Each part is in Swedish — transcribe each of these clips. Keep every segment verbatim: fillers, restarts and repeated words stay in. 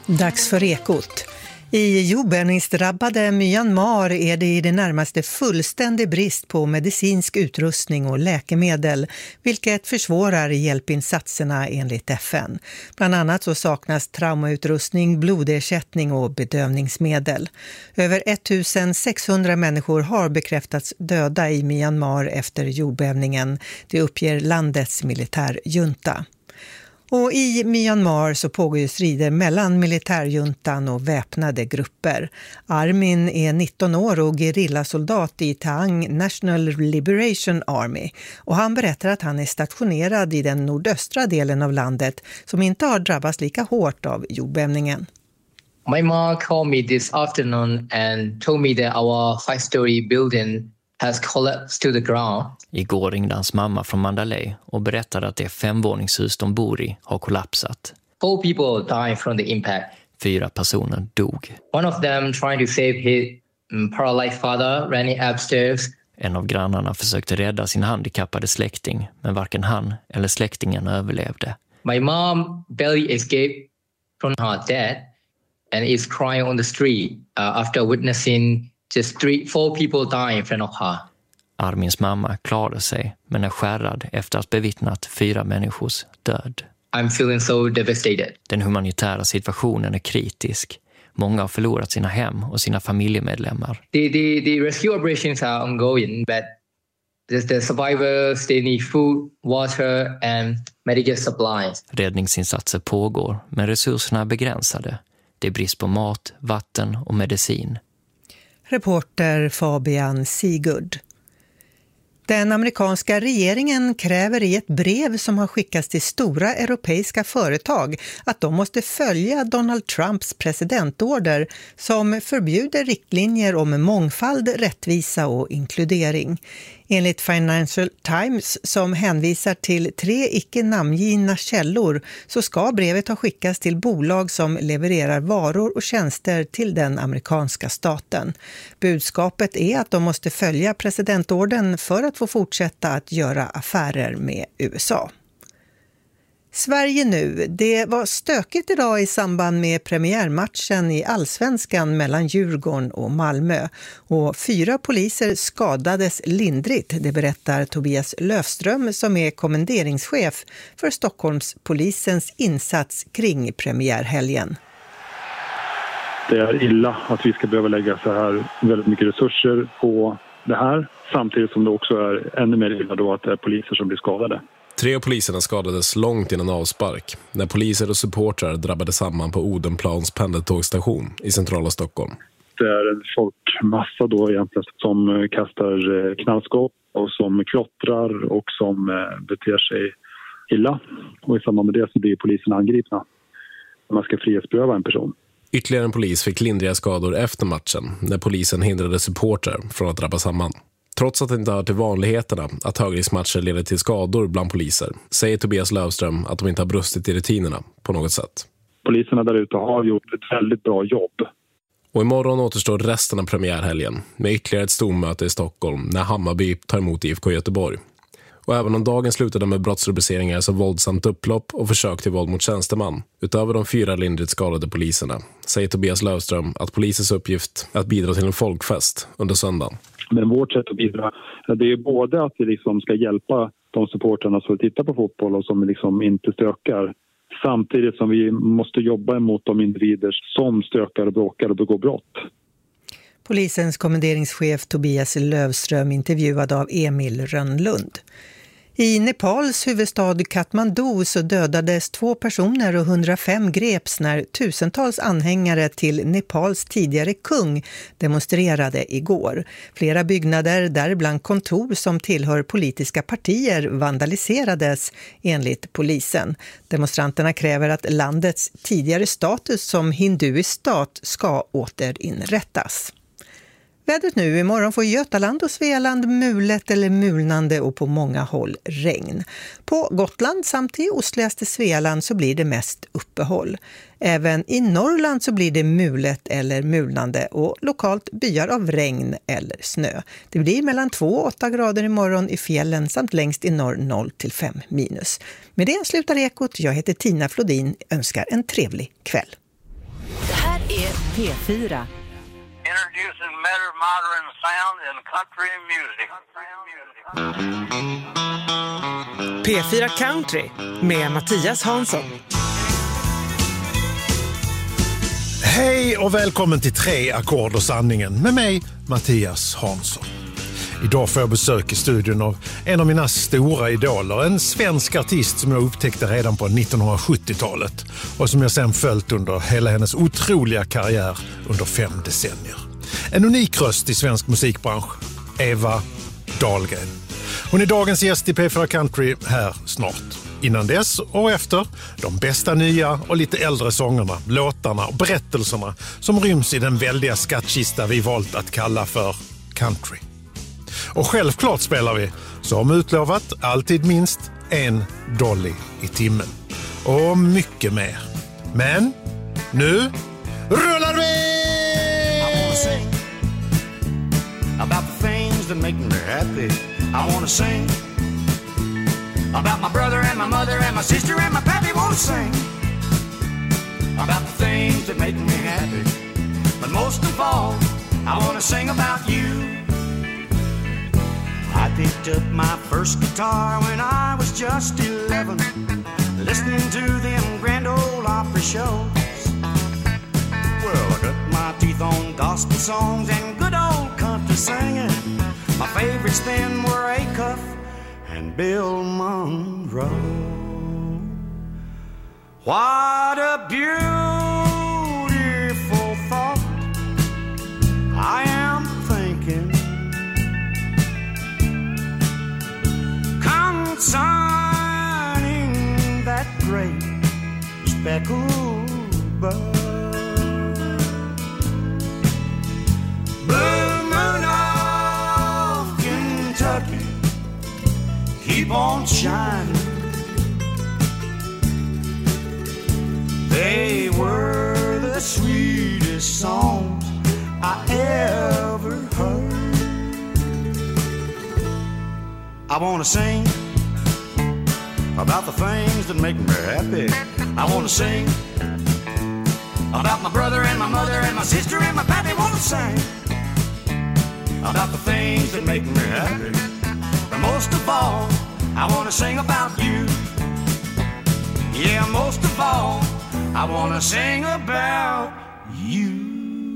Dags för Ekot. I jordbävningsdrabbade Myanmar är det i det närmaste fullständig brist på medicinsk utrustning och läkemedel, vilket försvårar hjälpinsatserna enligt F N. Bland annat så saknas traumautrustning, blodersättning och bedövningsmedel. Över ettusen sexhundra människor har bekräftats döda i Myanmar efter jordbävningen, det uppger landets militärjunta. Och i Myanmar så pågår ju strider mellan militärjuntan och väpnade grupper. Armin är nitton år och gerillasoldat i Taang National Liberation Army. Och han berättar att han är stationerad i den nordöstra delen av landet som inte har drabbats lika hårt av jordbävningen. My mom called me this afternoon and told me that our five-story building has collapsed to the ground. Igår ringde hans mamma från Mandalay och berättade att det femvåningshus de bor i har kollapsat. Four people died from the impact. Fyra personer dog. One of them trying to save his um, paralyzed father running upstairs. En av grannarna försökte rädda sin handikappade släkting, men varken han eller släktingen överlevde. My mom barely escaped from her death and is crying on the street uh, after witnessing just three, four people die in front of her. Armins mamma klarade sig, men är skärrad efter att bevittnat fyra människors död. I'm feeling so devastated. Den humanitära situationen är kritisk. Många har förlorat sina hem och sina familjemedlemmar. The, the, the rescue operations are ongoing, but the, the survivors, they need food, water and medical supplies. Räddningsinsatser pågår, men resurserna är begränsade. Det är brist på mat, vatten och medicin. Reporter Fabian Sigurd. Den amerikanska regeringen kräver i ett brev som har skickats till stora europeiska företag att de måste följa Donald Trumps presidentorder som förbjuder riktlinjer om mångfald, rättvisa och inkludering. Enligt Financial Times, som hänvisar till tre icke-namngivna källor, så ska brevet ha skickats till bolag som levererar varor och tjänster till den amerikanska staten. Budskapet är att de måste följa presidentorden för att få fortsätta att göra affärer med U S A. Sverige nu. Det var stökigt idag i samband med premiärmatchen i Allsvenskan mellan Djurgården och Malmö. Och fyra poliser skadades lindrigt, det berättar Tobias Löfström som är kommenderingschef för Stockholmspolisens insats kring premiärhelgen. Det är illa att vi ska behöva lägga så här väldigt mycket resurser på det här. Samtidigt som det också är ännu mer illa då att det är poliser som blir skadade. Tre av poliserna skadades långt innan avspark när poliser och supportrar drabbade samman på Odenplans pendeltågstation i centrala Stockholm. Det är en folkmassa då egentligen som kastar knallskott och som klottrar och som beter sig illa. Och i samband med det så blir polisen angripna. Man ska frihetsberöva en person. Ytterligare en polis fick lindriga skador efter matchen när polisen hindrade supportrar från att drabba samman. Trots att det inte hör till vanligheterna att högriskmatcher leder till skador bland poliser, säger Tobias Löfström att de inte har brustit i rutinerna på något sätt. Poliserna där ute har gjort ett väldigt bra jobb. Och imorgon återstår resten av premiärhelgen med ytterligare ett stormöte i Stockholm när Hammarby tar emot I F K Göteborg. Och även om dagen slutade med brottsrubriceringar som våldsamt upplopp och försök till våld mot tjänsteman, utöver de fyra lindrigt skadade poliserna, säger Tobias Löfström att polisens uppgift är att bidra till en folkfest under söndagen. Men vårt sätt att bidra, det är både att vi liksom ska hjälpa de supporterna som tittar på fotboll och som liksom inte stökar. Samtidigt som vi måste jobba emot de individer som stökar och bråkar och begår brott. Polisens kommenderingschef Tobias Löfström intervjuad av Emil Rönnlund. I Nepals huvudstad Kathmandu så dödades två personer och hundrafem greps när tusentals anhängare till Nepals tidigare kung demonstrerade igår. Flera byggnader, däribland kontor som tillhör politiska partier, vandaliserades enligt polisen. Demonstranterna kräver att landets tidigare status som hinduisk stat ska återinrättas. Vädret nu, imorgon får Götaland och Svealand mulet eller mulnande och på många håll regn. På Gotland samt i ostligaste Svealand så blir det mest uppehåll. Även i Norrland så blir det mulet eller mulnande och lokalt byar av regn eller snö. Det blir mellan två och åtta grader imorgon i fjällen samt längst i norr noll till fem minus. Med det slutar Ekot. Jag heter Tina Flodin. Önskar en trevlig kväll. är P fyra. Introducing better modern sound in country music. P fyra Country med Mattias Hansson. Hej och välkommen till Tre ackord och sanningen med mig, Mattias Hansson. Idag får jag besök i studion av en av mina stora idoler, en svensk artist som jag upptäckte redan på nittonhundrasjuttiotalet och som jag sedan följt under hela hennes otroliga karriär under fem decennier. En unik röst i svensk musikbransch, Eva Dahlgren. Hon är dagens gäst i P fyra Country här snart. Innan dess och efter, de bästa nya och lite äldre sångerna, låtarna och berättelserna som ryms i den väldiga skattkista vi valt att kalla för country. Och självklart spelar vi, som utlovat, alltid minst en dolly i timmen. Och mycket mer. Men nu rullar vi! I wanna sing about the things that make me happy. I wanna sing about my brother and my mother and my sister and my pappy. Wanna sing about the things that make me happy. But most of all, I wanna sing about you. I picked up my first guitar when I was just eleven, listening to them grand old opera shows. Well, I cut my teeth on gospel songs and good old country singing. My favorites then were Acuff and Bill Monroe. What a beautiful thought I am thinking concerning that great speckled bird. Blue moon of Kentucky, keep on shining. They were the sweetest songs I ever heard. I wanna sing about the things that make me happy. I wanna sing about my brother and my mother and my sister and my pappy. Wanna sing about the things that make me happy. But most of all, I wanna sing about you. Yeah, most of all, I wanna sing about you.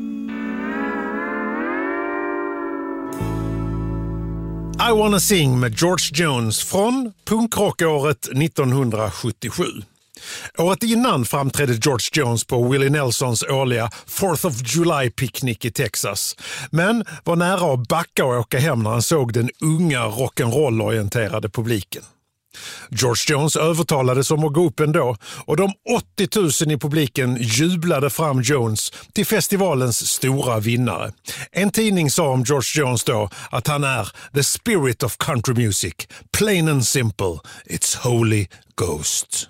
I Wanna Sing med George Jones från punkrockåret nittonhundrasjuttiosju. Året innan framträdde George Jones på Willie Nelsons årliga fourth of July-picknick i Texas. Men var nära att backa och åka hem när han såg den unga rock'n'roll-orienterade publiken. George Jones övertalades om att gå upp ändå och de åttio tusen i publiken jublade fram Jones till festivalens stora vinnare. En tidning sa om George Jones då att han är the spirit of country music, plain and simple, it's Holy Ghost.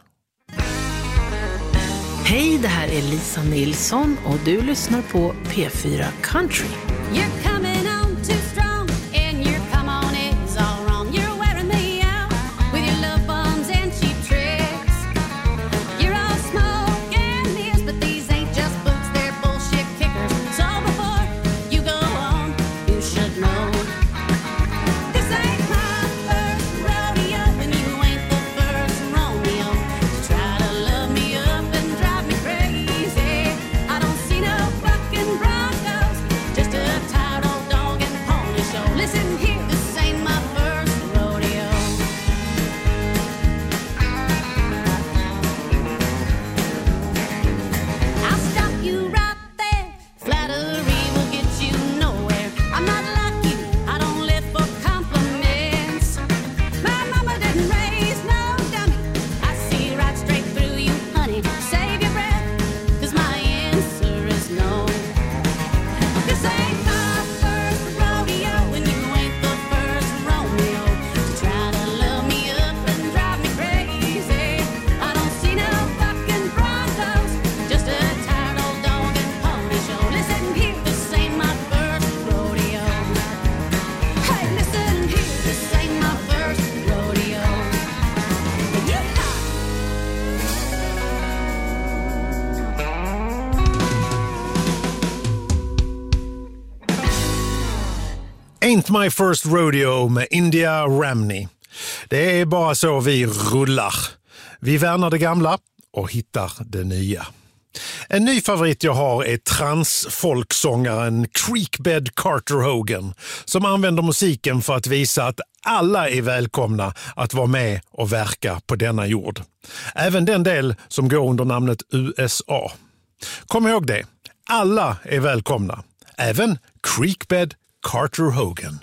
Hej, det här är Lisa Nilsson och du lyssnar på P fyra Country. You're coming on too strong and your come on is all wrong. You're wearing me out with your love bombs and cheap tricks. You're all smoke and mirrors, but these ain't just boots, they're bullshit kickers. So before you go on, you should know this ain't my first rodeo and you ain't the first Romeo to try to love me up and drive me crazy. I don't see no fucking Broncos, just a tired old dog and pony Not My First Rodeo med India Ramney. Det är bara så vi rullar. Vi värnar det gamla och hittar det nya. En ny favorit jag har är transfolksångaren Creekbed Carter Hogan som använder musiken för att visa att alla är välkomna att vara med och verka på denna jord. Även den del som går under namnet U S A. Kom ihåg det, alla är välkomna. Även Creekbed Carter Hogan.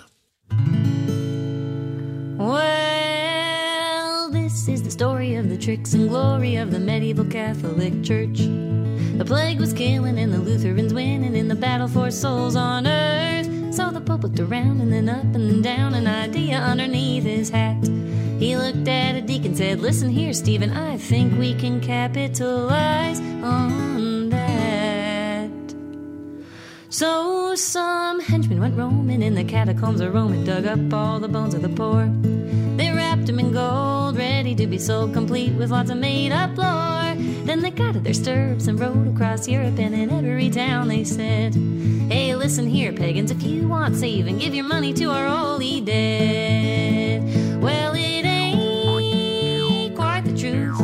Well, this is the story of the tricks and glory of the medieval Catholic Church. The plague was killing and the Lutherans winning in the battle for souls on earth. So the Pope looked around and then up and then down, an idea underneath his hat. He looked at a deacon and said, listen here, Stephen, I think we can capitalize on that. So some henchmen went roaming in the catacombs of Rome and dug up all the bones of the poor. They wrapped them in gold, ready to be sold complete with lots of made-up lore. Then they got to their stirrups and rode across Europe, and in every town they said, hey, listen here, pagans, if you want saving, give your money to our holy dead. Well, it ain't quite the truth,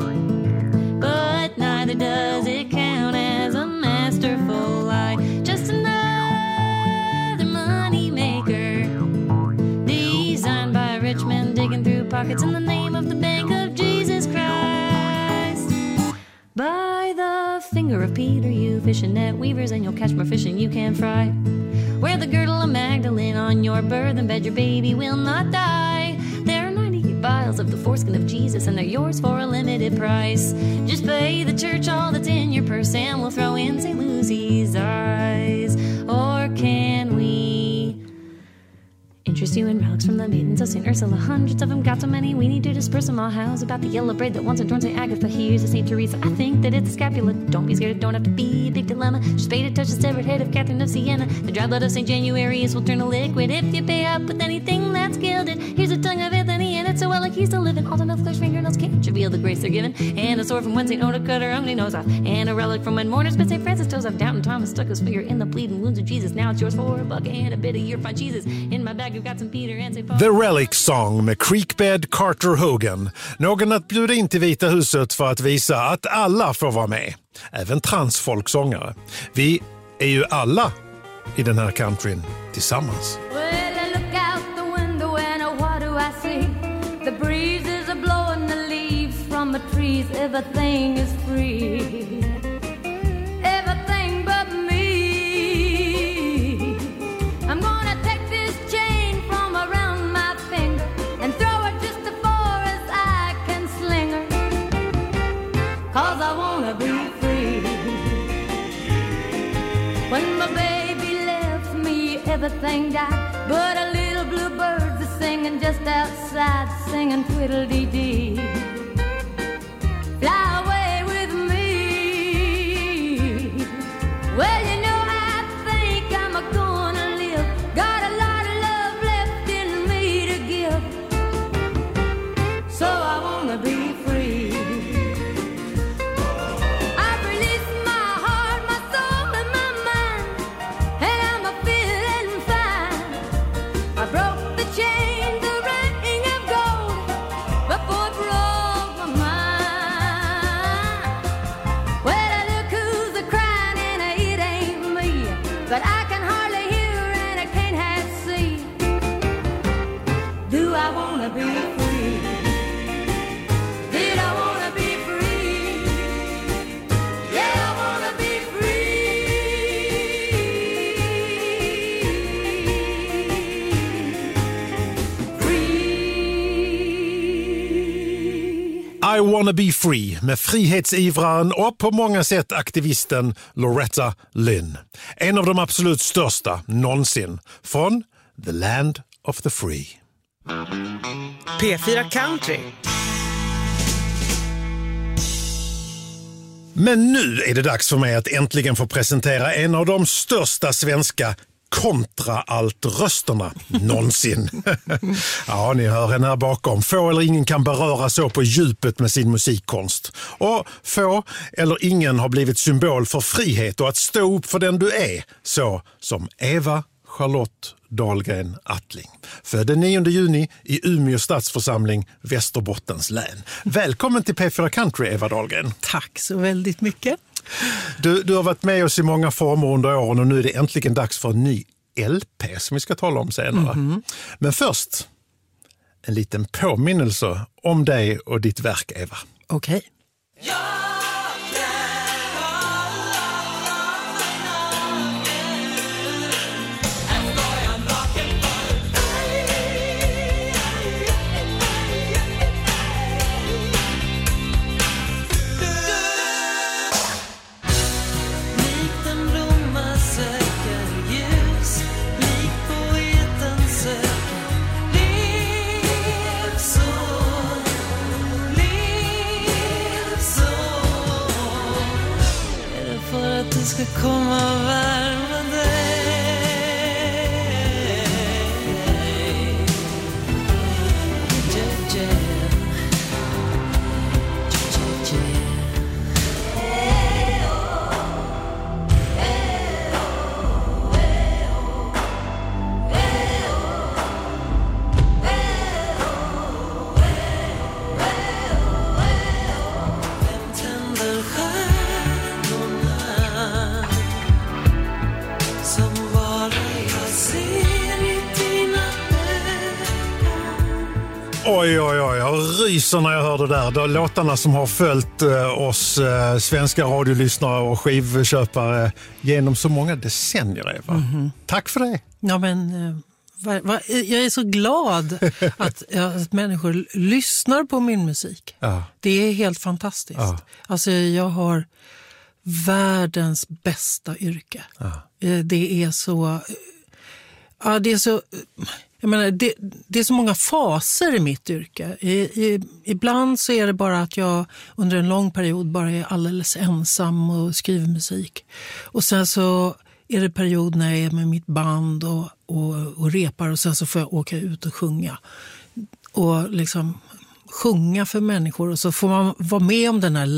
but neither does it count as a masterful lie. Just another money maker, designed by rich men digging through pockets in the name of the Bank of Jesus Christ. By the finger of Peter, you fishing net weavers, and you'll catch more fish than you can fry. Wear the girdle of Magdalene on your burthen bed, your baby will not die. There are ninety-eight vials of the foreskin of Jesus, and they're yours for a limited price. Just pay the church all that's in your purse, and we'll throw in Saint Lucy's eyes. Or can we interest you in relics from the maidens of Saint Ursula? Hundreds of them, got so many, we need to disperse them all. How's about the yellow braid that once adorned Saint Agatha? Here's a Saint Teresa, I think that it's a scapula. Don't be scared, it don't have to be a big dilemma. Just pay to touch the severed head of Catherine of Siena. The dry blood of Saint Januarius will turn to liquid if you pay up with anything that's gilded. Here's a tongue of Anthony, and it's so well like he's still living. All the milk clear fingernails can't reveal the grace they're given. And a sword from when Saint Oda cut her ugly nose off. And a relic from when mourners spit Saint Francis toes off. Downton Thomas stuck his finger in the bleeding wounds of Jesus. Now it's yours for a buck and a bit of your fine cheeses. In my bag you've got some Peter and The Relic Song med Creekbed Carter Hogan. Någon att bjuda in till Vita huset för att visa att alla får vara med. Även transfolksångare. Vi är ju alla i den här countryn tillsammans. Well, I look out the window and what do I see? The breezes are blowing the leaves from the trees. Everything is free. Everything but me. I'm gonna take this chain from around my finger and throw it just as far as I can sling her. Cause I wanna be free. When my baby left me, everything died, but a little blue bird is singing just outside, singing twiddle-dee-dee. Fly away with me. Well, you know I think I'm a gonna live. Got a lot of love left in me to give. So I wanna be free. I've released my heart, my soul, and my mind, and I'm a feeling fine. I broke the chain, the ring of gold, before it broke my mind. Well, look who's a crying, and it ain't me, but I can hardly hear and I can't half see. Do I wanna be free? Did I wanna be free? Yeah, I wanna be I wanna be free med frihetsivraren och på många sätt aktivisten Loretta Lynn. En av de absolut största någonsin från The Land of the Free. P fyra Country. Men nu är det dags för mig att äntligen få presentera en av de största svenska kontra-allt-rösterna någonsin. Ja, ni hör henne här bakom. Få eller ingen kan beröra så på djupet med sin musikkonst. Och få eller ingen har blivit symbol för frihet och att stå upp för den du är, så som Eva Charlotte Dahlgren Attling. Född den nionde juni i Umeå stadsförsamling, Västerbottens län. Välkommen till P fyra Country, Eva Dahlgren. Tack så väldigt mycket. Du, du har varit med oss i många former under åren och nu är det äntligen dags för en ny L P som vi ska tala om senare. Mm-hmm. Men först en liten påminnelse om dig och ditt verk, Eva. Okej. Okay. Ska komma värma dig. Yeah, yeah. Oj, oj, oj, jag ryser när jag hör det där. De låtarna som har följt eh, oss eh, svenska radiolyssnare och skivköpare genom så många decennier, Eva. Mm-hmm. Tack för det. Ja, men eh, va, va, jag är så glad att, att människor lyssnar på min musik. Ja. Det är helt fantastiskt. Ja. Alltså, jag har världens bästa yrke. Ja. Eh, det är så... Ja, det är så... Jag menar, det, det är så många faser i mitt yrke. I, i, ibland så är det bara att jag under en lång period bara är alldeles ensam och skriver musik. Och sen så är det period när jag är med mitt band och, och, och repar och sen så får jag åka ut och sjunga. Och liksom sjunga för människor och så får man vara med om den här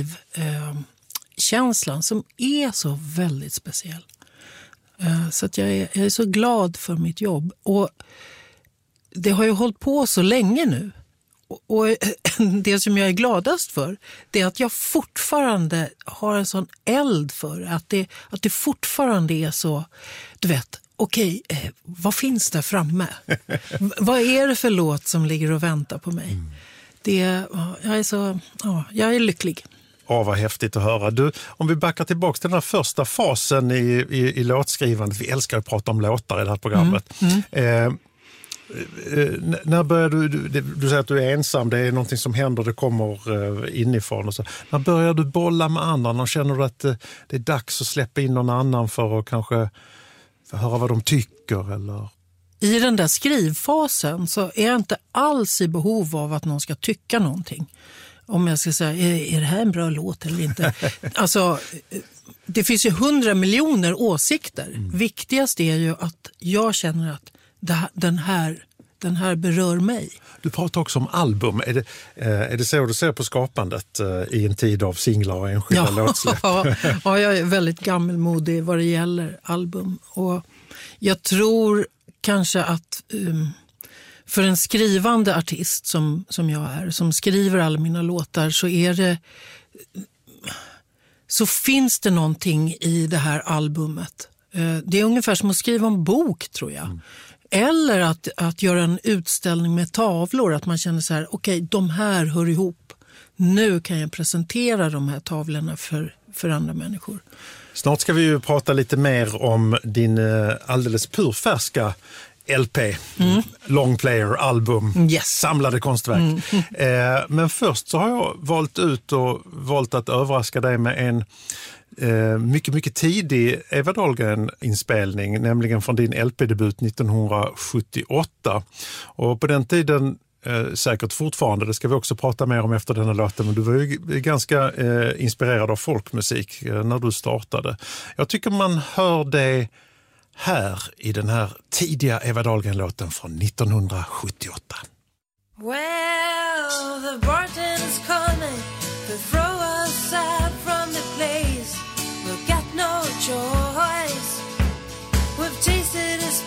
live-känslan eh, som är så väldigt speciell. Så att jag är, jag är så glad för mitt jobb. Och det har ju hållit på så länge nu. Och, och det som jag är gladast för, det är att jag fortfarande har en sån eld för det. Att det, att det fortfarande är så, du vet, okej, okay, vad finns där framme? Vad är det för låt som ligger och väntar på mig? Mm. Det, jag är så, ja, jag är lycklig. Ja, vad häftigt att höra. Du, om vi backar tillbaka till den här första fasen i, i, i låtskrivandet. Vi älskar att prata om låtar i det här programmet. Mm. Mm. Eh, eh, när började du, du, du säger att du är ensam, det är någonting som händer, det kommer eh, inifrån. Och så. När börjar du bolla med andra? När känner du att eh, det är dags att släppa in någon annan för att kanske för att höra vad de tycker? Eller? I den där skrivfasen så är jag inte alls i behov av att någon ska tycka någonting. Om jag ska säga, är, är det här en bra låt eller inte? Alltså, det finns ju hundra miljoner åsikter. Mm. Viktigast är ju att jag känner att det, den, här, den här berör mig. Du pratar också om album. Är det, är det så du ser på skapandet i en tid av singlar och enskilda ja, låtsläpp? Ja, ja, jag är väldigt gammelmodig vad det gäller album. Och jag tror kanske att... Um, För en skrivande artist som, som jag är, som skriver alla mina låtar, så är det så finns det någonting i det här albumet. Det är ungefär som att skriva en bok, tror jag. Mm. Eller att, att göra en utställning med tavlor, att man känner så här, okej, okay, de här hör ihop. Nu kan jag presentera de här tavlorna för, för andra människor. Snart ska vi ju prata lite mer om din alldeles purfärska L P, mm. long player, album, yes. samlade konstverk. Mm. Eh, men först så har jag valt ut och valt att överraska dig med en eh, mycket, mycket tidig Eva Dahlgren-inspelning, nämligen från din L P-debut nittonhundrasjuttioåtta. Och på den tiden, eh, säkert fortfarande, det ska vi också prata mer om efter den här låten, men du var ju ganska eh, inspirerad av folkmusik eh, när du startade. Jag tycker man hör det här i den här tidiga Eva Dahlgren-låten från nittonhundrasjuttioåtta. Well, the bartender's coming to throw us out from the place. We've got no choice. We've tasted his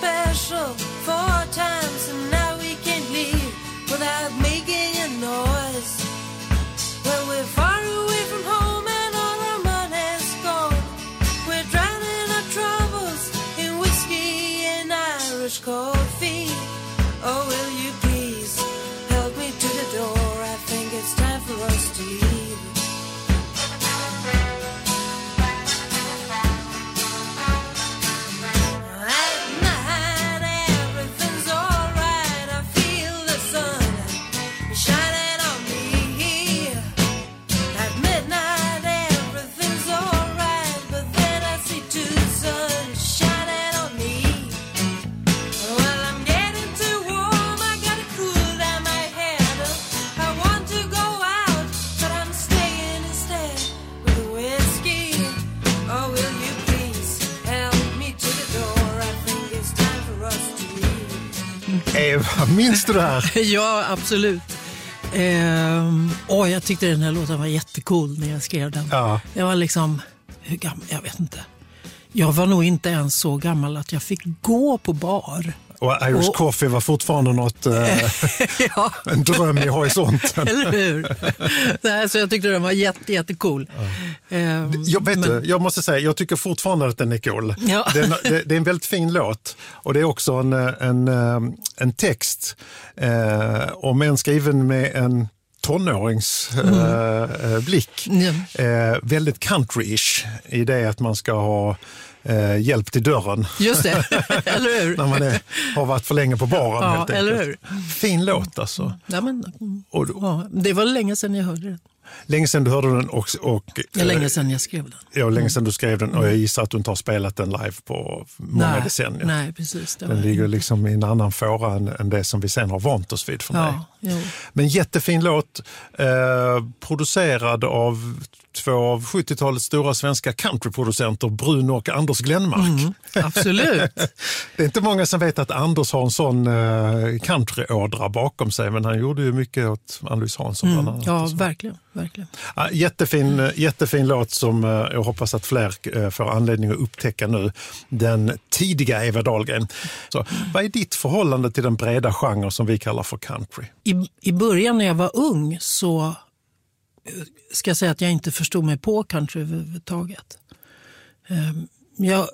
Eva, minns du det här? Ja, absolut. Ehm, åh, jag tyckte den här låten var jättecool när jag skrev den. Ja. Jag var liksom, hur gammal, jag vet inte. Jag var nog inte ens så gammal att jag fick gå på bar. Och Irish och, Coffee var fortfarande något, eh, ja. en dröm i horisonten. Eller hur? Nej, så jag tyckte den var jätte, jättecool. Ja. Eh, jag, vet men... du, jag måste säga, jag tycker fortfarande att den är cool. Ja. Den, det, det är en väldigt fin låt. Och det är också en, en, en text, eh, om en skriven med en tonårings mm. eh, blick. Mm. Eh, väldigt country-ish i det att man ska ha eh, hjälp till dörren. Just det, eller hur? När man är, har varit för länge på baren. Ja, helt eller hur? Fin låt alltså. Ja, men, och, ja, det var länge sedan jag hörde den. Länge sedan du hörde den och... och ja, länge sedan jag skrev den. Ja, länge sedan du skrev den och jag gissar att du inte har spelat den live på många nej, decennier. Nej, precis. Den ligger liksom i en annan fåra än, än det som vi sen har vant oss vid från ja, dig. Jo. Men jättefin låt, eh, producerad av två av sjuttiotalets stora svenska countryproducenter, Bruno och Anders Glenmark. Mm, absolut. Det är inte många som vet att Anders har en sån eh, countryådra bakom sig, men han gjorde ju mycket åt Ann-Louise Hansson bland annat. Mm, ja, verkligen. verkligen. Ja, jättefin, jättefin låt som eh, jag hoppas att fler eh, får anledning att upptäcka nu. Den tidiga Eva Dahlgren. Så, vad är ditt förhållande till den breda genre som vi kallar för country? I, i början när jag var ung så ska jag säga att jag inte förstod mig på country överhuvudtaget. Jag,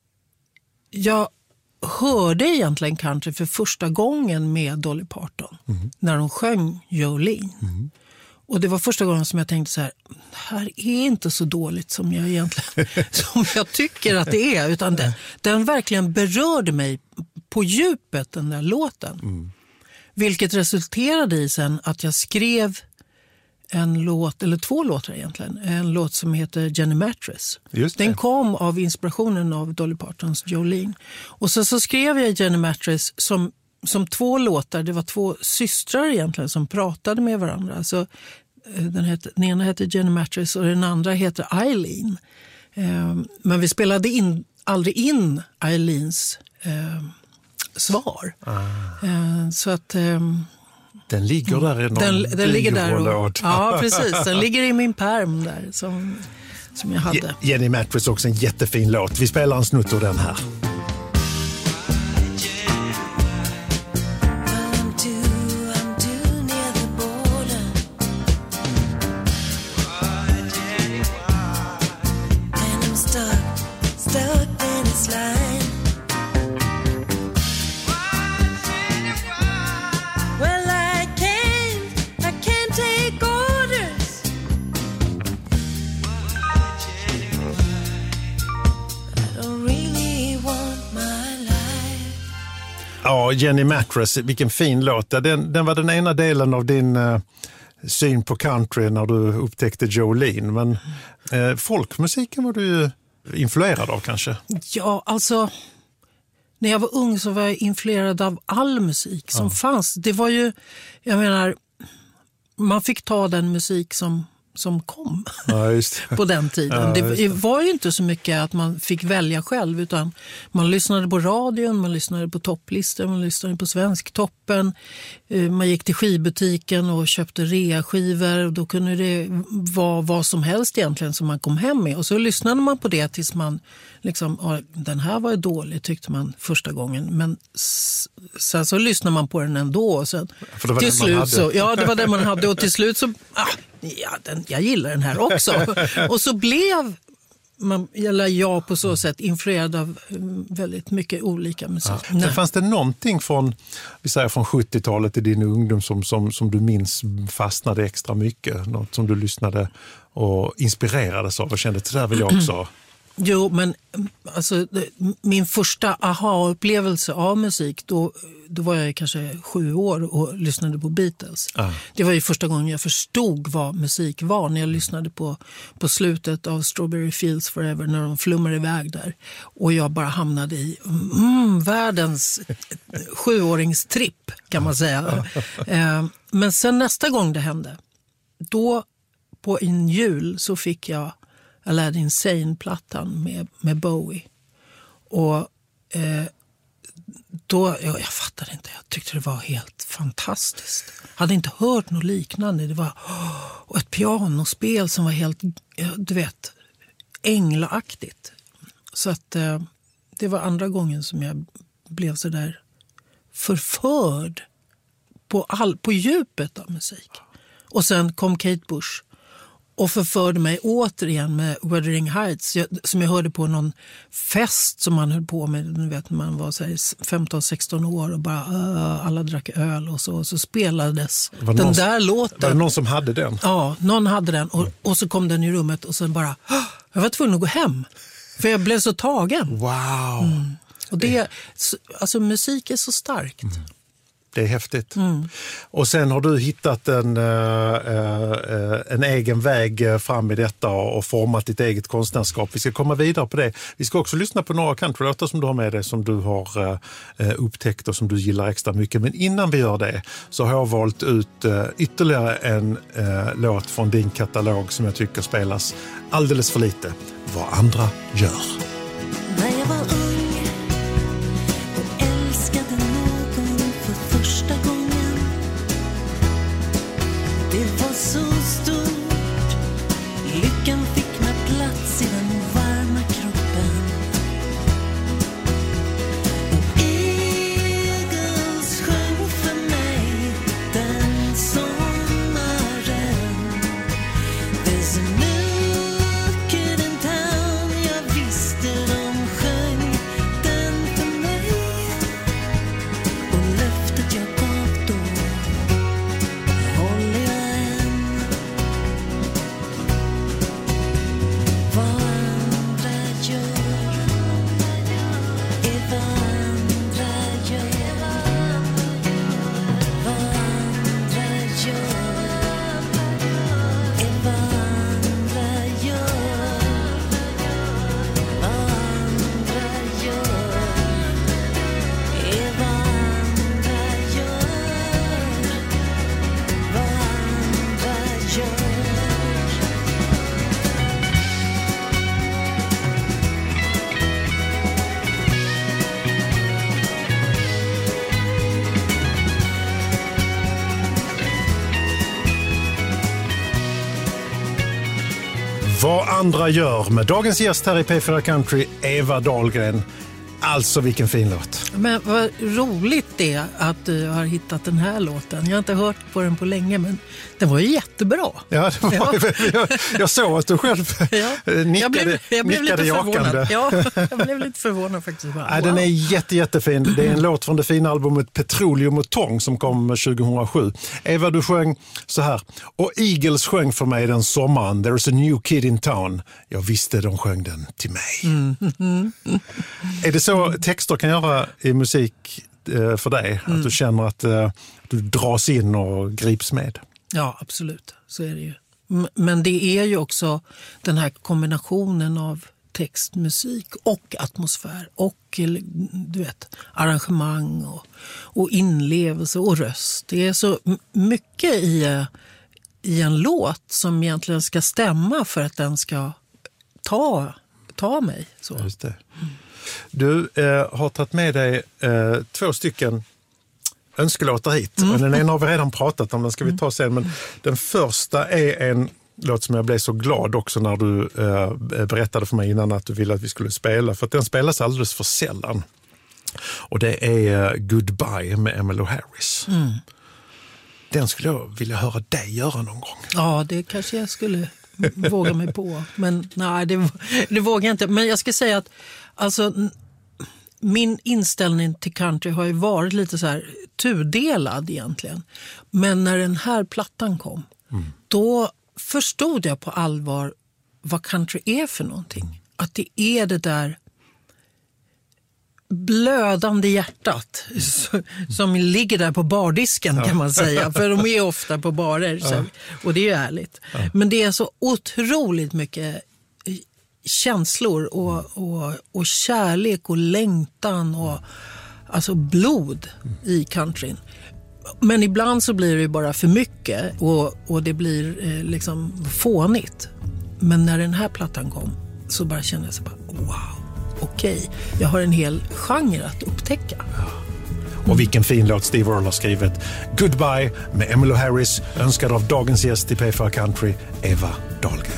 jag hörde egentligen country för första gången med Dolly Parton. Mm. När de sjöng Jolene. Mm. Och det var första gången som jag tänkte så här, här är inte så dåligt som jag egentligen som jag tycker att det är. Utan den, den verkligen berörde mig på djupet, den där låten. Mm. Vilket resulterade i sen att jag skrev en låt, eller två låtar egentligen. En låt som heter Jenny Mattress. Den kom av inspirationen av Dolly Partons Jolene. Och så, så skrev jag Jenny Mattress som, som två låtar. Det var två systrar egentligen som pratade med varandra. Alltså, den, heter, den ena heter Jenny Mattress och den andra heter Eileen. Eh, men vi spelade in, aldrig in Eileens eh, svar. Ah. Eh, så att... Eh, Den ligger där i någon den, den ligger där och, ja, precis. Den ligger i min pärm där som, som jag hade. Jenny Mattress också en jättefin låt. Vi spelar en snutt ur den här. Ja, Jenny Mattress, vilken fin låt. Den, den var den ena delen av din uh, syn på country när du upptäckte Jolene. Men uh, folkmusiken var du ju influerad av kanske? Ja, alltså när jag var ung så var jag influerad av all musik som ja. fanns. Det var ju, jag menar, man fick ta den musik som som kom ja, just det. på den tiden. Ja, det, det var ju inte så mycket att man fick välja själv, utan man lyssnade på radion, man lyssnade på topplistor, man lyssnade på Svensktoppen, man gick till skivbutiken och köpte reaskivor och då kunde det vara vad som helst egentligen som man kom hem med och så lyssnade man på det tills man liksom, den här var dålig tyckte man första gången, men sen så lyssnade man på den ändå och sen till slut så, ja det var det man hade och till slut så ah, ja, den, jag gillar den här också. Och så blev man, eller jag på så sätt influerad av väldigt mycket olika musik. Ja. Men fanns det någonting från, vi säger från sjuttiotalet i din ungdom som, som, som du minns fastnade extra mycket? Något som du lyssnade och inspirerades av och kände att det där vill jag också... Jo, men alltså, min första aha-upplevelse av musik, då, då var jag kanske sju år och lyssnade på Beatles. Ah. Det var ju första gången jag förstod vad musik var, när jag lyssnade på, på slutet av Strawberry Fields Forever, när de flummar iväg där. Och jag bara hamnade i mm, världens sjuåringstripp, kan man säga. eh, men sen nästa gång det hände, då på en jul så fick jag Aladdin Sane-plattan med, med Bowie. Och eh, då, jag, jag fattade inte, jag tyckte det var helt fantastiskt. Jag hade inte hört något liknande. Det var oh, ett pianospel som var helt, du vet, änglaaktigt. Så att eh, det var andra gången som jag blev så där förförd på, all, på djupet av musik. Och sen kom Kate Bush och förförde mig återigen med Wuthering Heights, jag, som jag hörde på någon fest som man höll på med, du vet, man var så här femton sexton år och bara uh, alla drack öl och så, och så spelades den någon, där låten. Var det någon som hade den? Ja, någon hade den och, och så kom den i rummet och sen bara uh, jag var tvungen att gå hem för jag blev så tagen. Wow. Mm. Och det, alltså musik är så starkt. Mm. Det är häftigt. Mm. Och sen har du hittat en, uh, en egen väg fram i detta och format ditt eget konstnärskap. Vi ska komma vidare på det. Vi ska också lyssna på några countrylåtar som du har med dig, som du har uh, upptäckt och som du gillar extra mycket. Men innan vi gör det så har jag valt ut uh, ytterligare en uh, låt från din katalog som jag tycker spelas alldeles för lite. Vad andra gör. När jag var ung och älskade någon för första gången, det var så stort, lyckan fick med plats i den varma kroppen. Och Eagles sjöng för mig den sommaren. There's a new kid in town, jag visste de sjöng den för mig. Och löftet jag gav då håller jag än. Vad andra gör är vad andra gör. Vad andra gör är vad andra gör. Vad andra gör är vad andra gör. Vad andra gör. Vad andra gör med dagens gäst här i P fyra Country, Eva Dahlgren. Alltså vilken fin låt. Men vad roligt det är att du har hittat den här låten. Jag har inte hört på den på länge, men den var ju jättebra. Ja, det var, Ja. jag, jag såg att du själv Ja. nickade, Jag blev, jag blev nickade lite jakande. förvånad. Ja, jag blev lite förvånad faktiskt. Bara, Nej, den wow. är jätte, jättefin. Det är en låt från det fina albumet Petroleum och Tång som kom tjugohundrasju. Eva, du sjöng så här. Och Eagles sjöng för mig den sommaren. There's a new kid in town. Jag visste de sjöng den till mig. Mm. Mm. Är det så texter kan göra i musik eh, för dig? Mm. Att du känner att eh, du dras in och grips med? Ja, absolut. Så är det ju. M- Men det är ju också den här kombinationen av text, musik och atmosfär och du vet, arrangemang och, och inlevelse och röst. Det är så m- mycket i, i en låt som egentligen ska stämma för att den ska ta, ta mig. Så. Just det. Du eh, har tagit med dig eh, två stycken önskelåtar hit. Mm. Men den ena har vi redan pratat om, den ska vi ta sen. Men den första är en låt som jag blev så glad också när du eh, berättade för mig innan att du ville att vi skulle spela. För att den spelas alldeles för sällan. Och det är eh, Goodbye med Emmylou Harris. Mm. Den skulle jag vilja höra dig göra någon gång. Ja, det kanske jag skulle våga mig på. Men nej, det, det vågar jag inte. Men jag ska säga att alltså, min inställning till country har ju varit lite så här tudelad egentligen. Men när den här plattan kom, mm. då förstod jag på allvar vad country är för någonting. Att det är det där blödande hjärtat som ligger där på bardisken kan man säga. För de är ofta på barer så, och det är ju härligt. Ja. Men det är så otroligt mycket känslor och, och, och kärlek och längtan och alltså blod i countryn. Men ibland så blir det bara för mycket och, och det blir eh, liksom fånigt. Men när den här plattan kom så bara kände jag så bara wow. okej. Jag har en hel genre att upptäcka. Ja. Och vilken fin låt Steve Earle har skrivit. Goodbye med Emmylou Harris, önskad av dagens gäst i P fyra Country, Eva Dahlgren.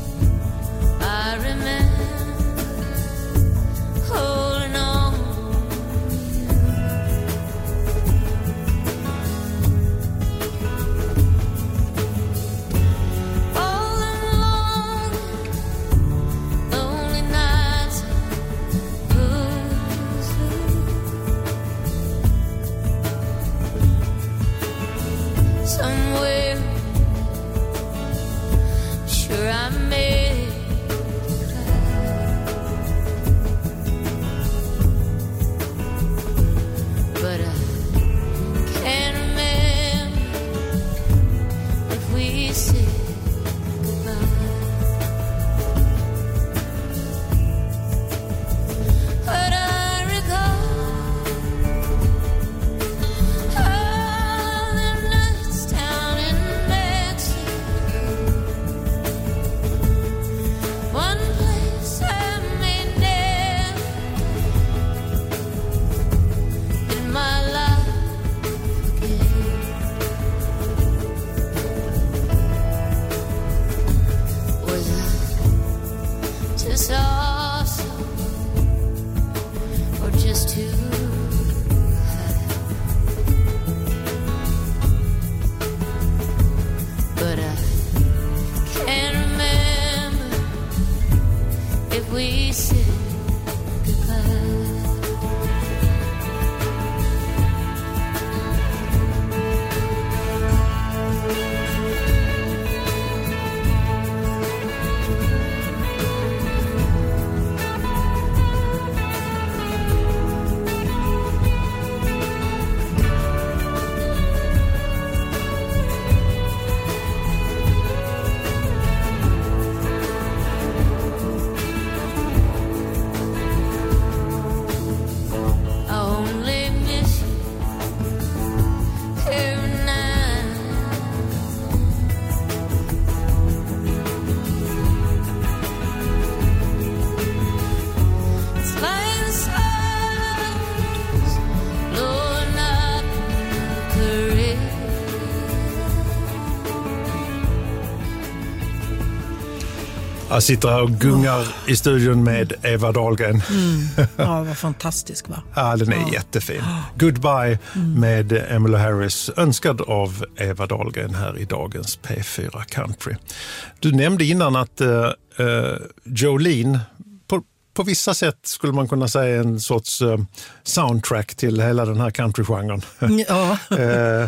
Jag sitter här och gungar i studion med Eva Dahlgren. Mm. Ja, vad fantastisk va? Ja, den är ja. jättefin. Goodbye mm. med Emmylou Harris, önskad av Eva Dahlgren här i dagens P fyra Country. Du nämnde innan att uh, uh, Jolene, på, på vissa sätt skulle man kunna säga en sorts uh, soundtrack till hela den här countrygenren. Ja. uh,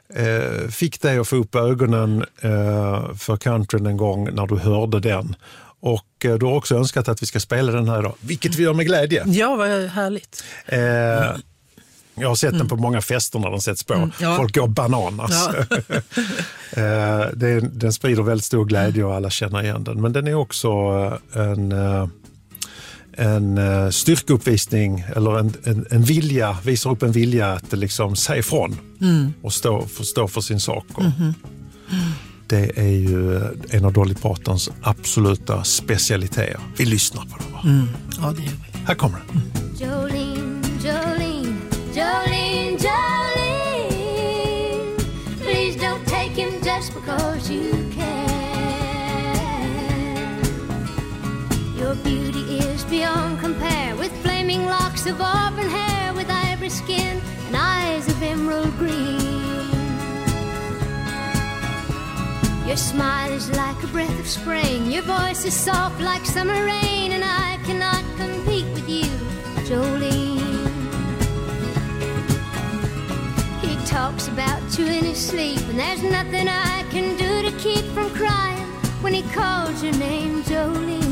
Uh, fick dig att få upp ögonen uh, för countryn en gång när du hörde den. Och uh, du har också önskat att vi ska spela den här idag, vilket vi gör med glädje. Ja, vad härligt. Uh, jag har sett mm. den på många fester när den sätts på. Mm, ja. Folk går bananas. Ja. uh, det, den sprider väldigt stor glädje och alla känner igen den. Men den är också uh, en... Uh, en uh, styrkeuppvisning eller en, en, en vilja, visar upp en vilja att liksom säga ifrån mm. och stå för, stå för sin sak. Mm-hmm. Mm. Det är ju en av Dolly Partons absoluta specialiteter. Vi lyssnar på det va? Mm. Ja, det gör vi. Här kommer det. Mm. Jolene, Jolene, Jolene, Jolene, please don't take him just because you can. Your beauty is beyond compare, with flaming locks of auburn hair, with ivory skin and eyes of emerald green. Your smile is like a breath of spring, your voice is soft like summer rain, and I cannot compete with you, Jolene. He talks about you in his sleep, and there's nothing I can do to keep from crying when he calls your name, Jolene.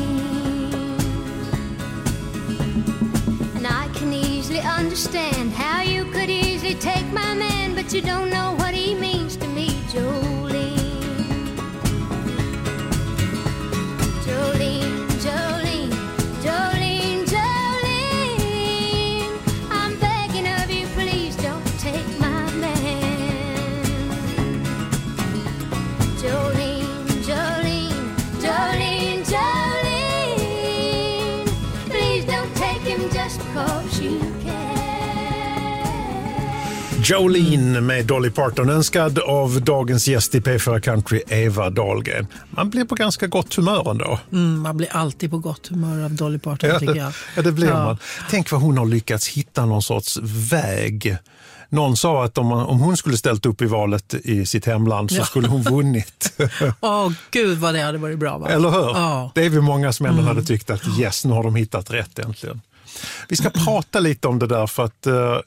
And I can easily understand how you could easily take my man, but you don't know what he means to me, Jolene. Jolene, Jolene, Jolene, Jolene, I'm begging of you, please don't take my man. Jolene, Jolene, Jolene, Jolene, please don't take Jolene med Dolly Parton, önskad av dagens gäst i P fyra Country, Eva Dahlgren. Man blir på ganska gott humör ändå. Mm, man blir alltid på gott humör av Dolly Parton, ja, tycker jag. Ja, det blir ja. man. Tänk vad hon har lyckats hitta någon sorts väg. Någon sa att om, man, om hon skulle ställt upp i valet i sitt hemland så ja. skulle hon vunnit. Åh oh, gud vad det hade varit bra, va? Eller hur? Oh. Det är vi många som ändå mm. hade tyckt att yes, nu har de hittat rätt äntligen. Vi ska prata lite om det där för att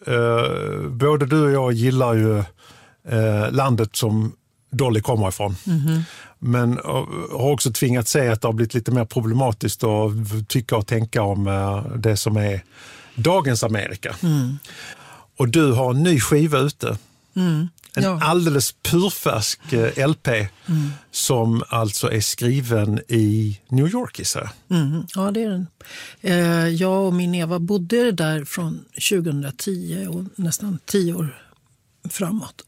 uh, både du och jag gillar ju uh, landet som Dolly kommer ifrån. Mm-hmm. Men uh, har också tvingats säga att det har blivit lite mer problematiskt att tycka och tänka om uh, det som är dagens Amerika. Mm. Och du har en ny skiva ute. Mm. En ja. alldeles purfärsk L P mm. som alltså är skriven i New York, i sig. Mm. Ja, det är den. Eh, jag och min Eva bodde där från tjugohundratio och nästan tio år framåt.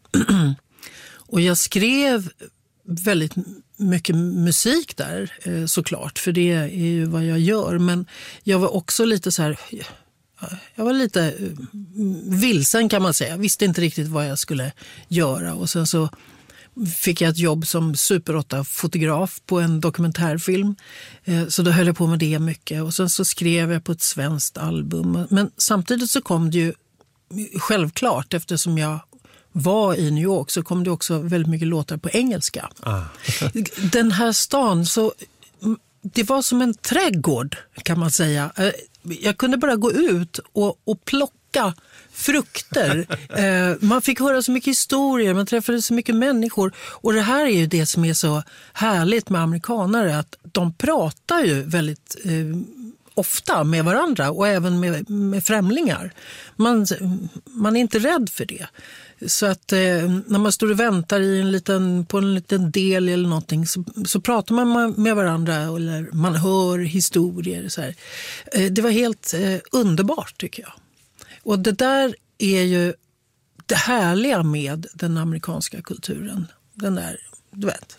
Och jag skrev väldigt mycket musik där, eh, såklart. För det är ju vad jag gör. Men jag var också lite så här... Jag var lite vilsen, kan man säga. Jag visste inte riktigt vad jag skulle göra. Och sen så fick jag ett jobb som Super åtta-fotograf på en dokumentärfilm. Så då höll jag på med det mycket. Och sen så skrev jag på ett svenskt album. Men samtidigt så kom det ju självklart, eftersom jag var i New York, så kom det också väldigt mycket låtar på engelska. Ah. Den här stan, så det var som en trädgård, kan man säga. Jag kunde bara gå ut och, och plocka frukter. eh, man fick höra så mycket historier, man träffade så mycket människor. Och det här är ju det som är så härligt med amerikanare, att de pratar ju väldigt eh, ofta med varandra och även med, med främlingar. Man, man är inte rädd för det. Så att eh, när man står och väntar i en liten, på en liten del eller någonting, så, så pratar man med varandra eller man hör historier. Så här. Eh, det var helt eh, underbart, tycker jag. Och det där är ju det härliga med den amerikanska kulturen. Den där, du vet.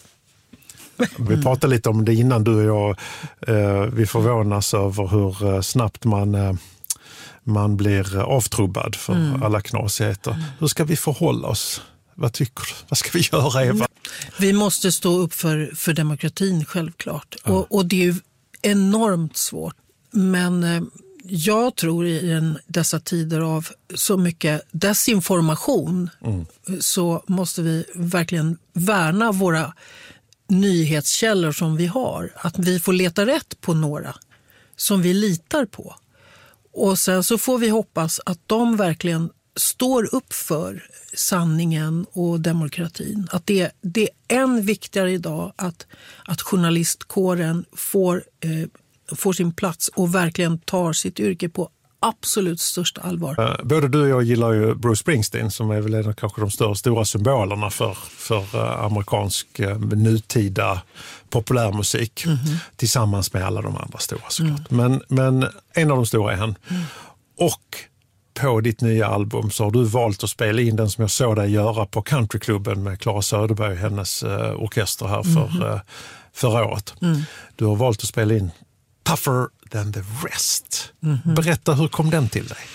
Vi pratade lite om det innan, du och jag. Eh, vi förvånas över hur snabbt man... Eh, man blir avtrubbad för mm. alla knasigheter. Mm. Hur ska vi förhålla oss? Vad tycker du? Vad ska vi göra, Eva? Vi måste stå upp för, för demokratin, självklart. Ja. Och, och det är ju enormt svårt. Men eh, jag tror i en, dessa tider av så mycket desinformation mm. så måste vi verkligen värna våra nyhetskällor som vi har. Att vi får leta rätt på några som vi litar på. Och sen så får vi hoppas att de verkligen står upp för sanningen och demokratin. Att det, det är än viktigare idag att, att journalistkåren får, eh, får sin plats och verkligen tar sitt yrke på absolut största allvar. Både du och jag gillar ju Bruce Springsteen, som är väl en av kanske de större, stora symbolerna för, för amerikansk nutida populärmusik. Mm-hmm. Tillsammans med alla de andra stora, såklart. Mm. Men, men en av de stora är han. Mm. Och på ditt nya album så har du valt att spela in den som jag såg dig göra på countryklubben med Clara Söderberg och hennes uh, orkester här för, mm-hmm. uh, förra året. Mm. Du har valt att spela in Tougher than the rest. Mm-hmm. Berätta, hur kom den till dig?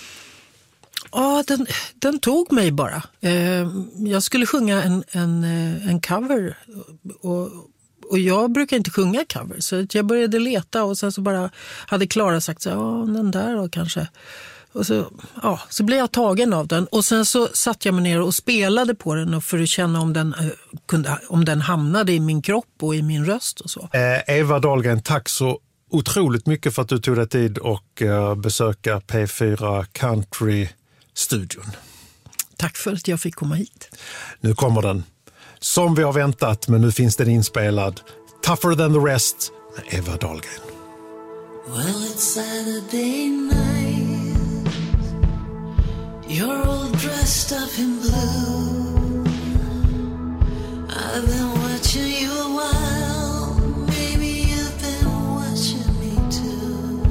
Ja, den, den tog mig bara. Eh, jag skulle sjunga en, en, en cover och, och jag brukar inte sjunga cover, så jag började leta och sen så bara hade Clara sagt så, ja, den där då kanske. Och så, ja, så blev jag tagen av den och sen så satt jag mig ner och spelade på den och för att känna om den, kunde, om den hamnade i min kropp och i min röst och så. Eh, Eva Dahlgren, tack så otroligt mycket för att du tog dig tid och uh, besöka P fyra Country-studion. Tack för att jag fick komma hit. Nu kommer den. Som vi har väntat, men nu finns den inspelad. Tougher than the rest med Eva Dahlgren. Well, it's Saturday night. You're all dressed up in blue. I've been watching you a while. Maybe you've been watching me too.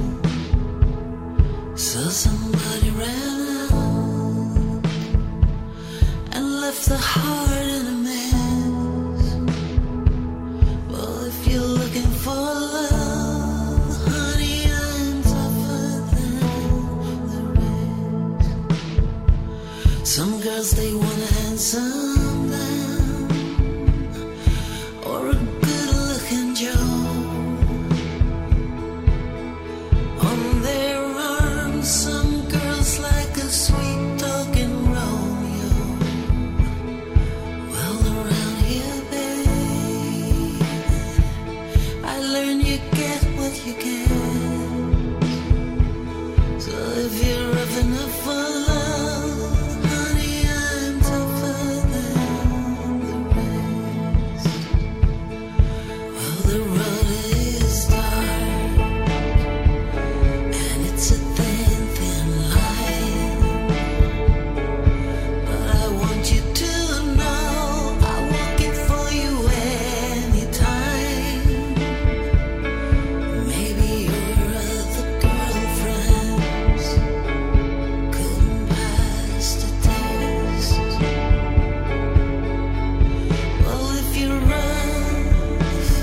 So somebody ran out and left the heart in a mess. Well, if you're looking for love, honey, I'm tougher than the rest. Some girls they want a handsome man or a good-looking Joe. On their arms, some girls like a sweet-talking Romeo. Well, around here, baby, I learned you get what you can. So if you're rough enough for love, honey, I'm tougher than the rest. Well, the road is dark, and it's a thin, thin line. But I want you to know I'll walk it for you anytime. Maybe your other girlfriends couldn't pass the test. Well, if you're rough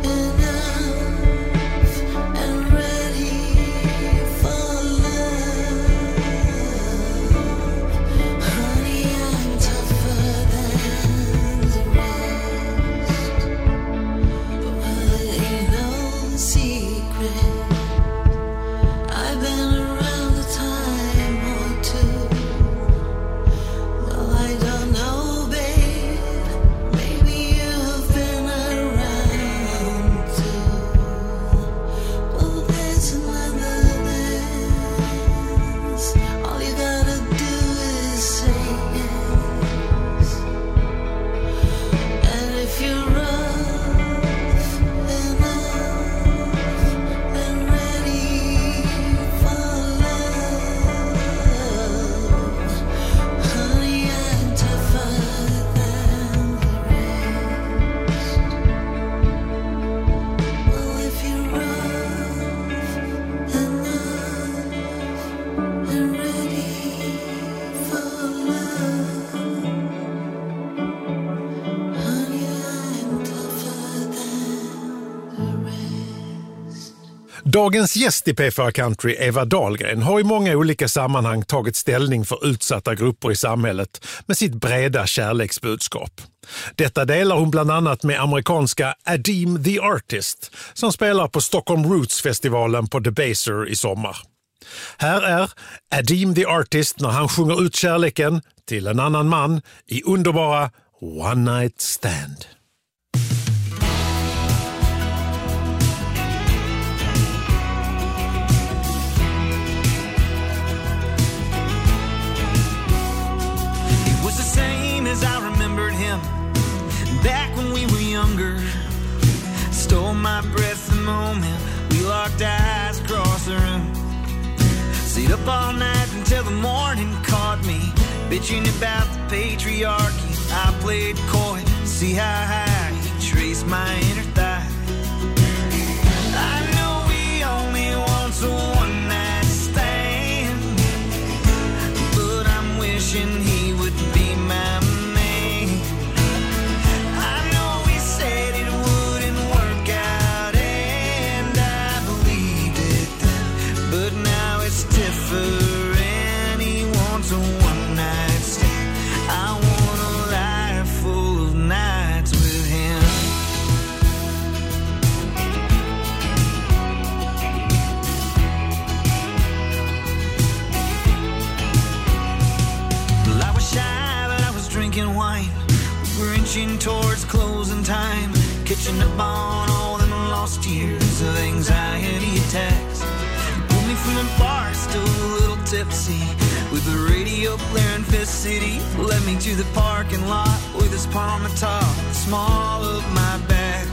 enough and ready for love, honey, I'm tougher than the rest. Well, it ain't no secret, I've been around a time or two. Well, I don't know, babe, maybe you've been around too. Well, there's another dance, all you gotta do is say yes. And if you're rough enough and ready for love, honey, I'm tougher than the rest. Well, if you're rough enough and ready for love, honey, I'm tougher than the rest. Dagens gäst i P fyra Country, Eva Dahlgren, har i många olika sammanhang tagit ställning för utsatta grupper i samhället med sitt breda kärleksbudskap. Detta delar hon bland annat med amerikanska Adeem the Artist som spelar på Stockholm Roots-festivalen på Debaser i sommar. Här är Adeem the Artist när han sjunger ut kärleken till en annan man i underbara One Night Stand. It was the same as I remembered him back when we were younger. Stole my breath the moment we locked eyes across the room. Stayed up all night until the morning caught me bitching about the patriarchy. I played coy, see how high he traced my inner thigh. I know he only wants a one night stand, but I'm wishing he would be my man. I know he said it wouldn't work out, and I believed it then, but now it's different. He wants a one night stand. I want a life full of nights with him. Well, I was shy, but I was drinking wine. We were inching towards closing time, catching up on all them lost years of anxiety attacks. Pulled me from the bar, still a little tipsy, with the radio blaring Fifth City. Led me to the parking lot with his palm atop the small of my back,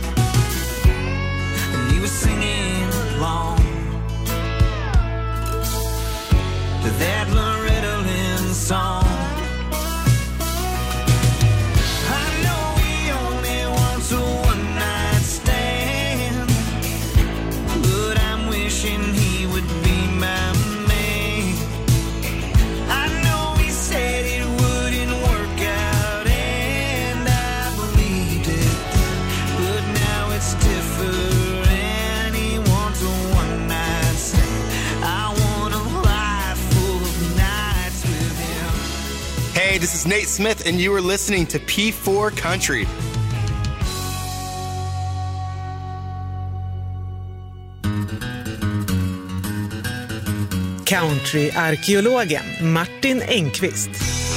and he was singing along to that Loretta Lynn song. I know he only wants a one night stand, but I'm wishing he would be my man. I know he said it wouldn't work out, and I believed it, but now it's different. He wants a one this is Nate Smith, and you are listening to P four Country. Countryarkeologen Martin Engqvist.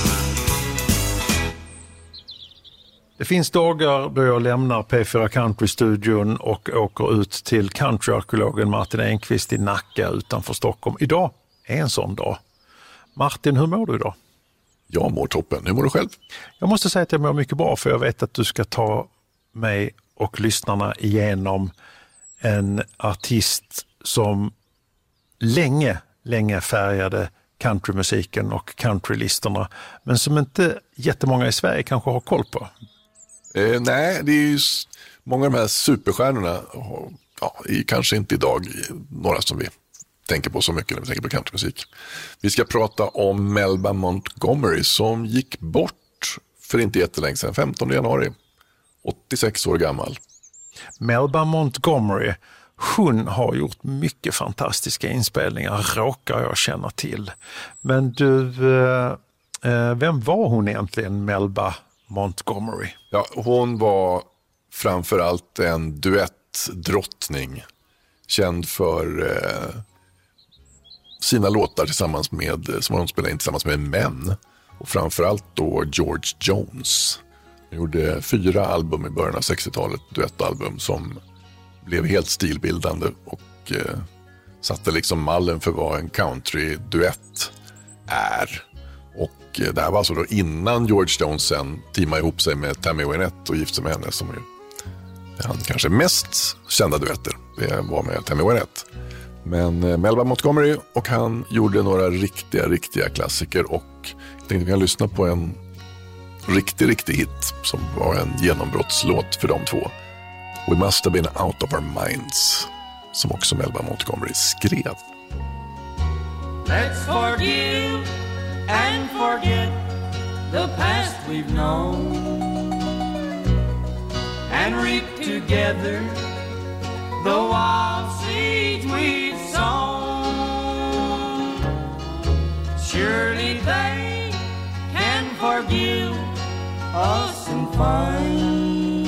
Det finns dagar då jag lämnar P fyra Country-studion och åker ut till countryarkeologen Martin Engqvist i Nacka utanför Stockholm. Idag är en sån dag. Martin, hur mår du idag? Jag mår toppen. Hur mår du själv? Jag måste säga att jag mår mycket bra, för jag vet att du ska ta mig och lyssnarna igenom en artist som länge, länge färgade countrymusiken och countrylistorna, men som inte jättemånga i Sverige kanske har koll på. Eh, nej, det är ju många av de här superstjärnorna, ja, är kanske inte idag några som vi tänker på så mycket när vi tänker på countrymusik. Vi ska prata om Melba Montgomery som gick bort för inte jättelänge sedan, femtonde januari, åttiosex år gammal. Melba Montgomery, hon har gjort mycket fantastiska inspelningar, råkar jag känna till. Men du, eh, vem var hon egentligen, Melba Montgomery? Ja, hon var framförallt en duettdrottning, känd för eh, sina låtar tillsammans med, som hon spelade in tillsammans med män, och framförallt då George Jones. Hon gjorde fyra album i början av sextiotalet, duettalbum som blev helt stilbildande och eh, satte liksom mallen för vad en country-duett är. Och eh, det här var alltså då innan George Jones sen teamade ihop sig med Tammy Wynette och gifte sig med henne, som är han kanske mest kända duetter. Det var med Tammy Wynette. Men eh, Melba Montgomery, och han gjorde några riktiga, riktiga klassiker, och jag tänkte att vi kan lyssna på en riktig, riktig hit som var en genombrottslåt för de två. We Must Have Been Out of Our Minds, som också Melba Montgomery skrev. Let's forgive and forget the past we've known and reap together the wild seeds we've sown. Surely they can forgive us and find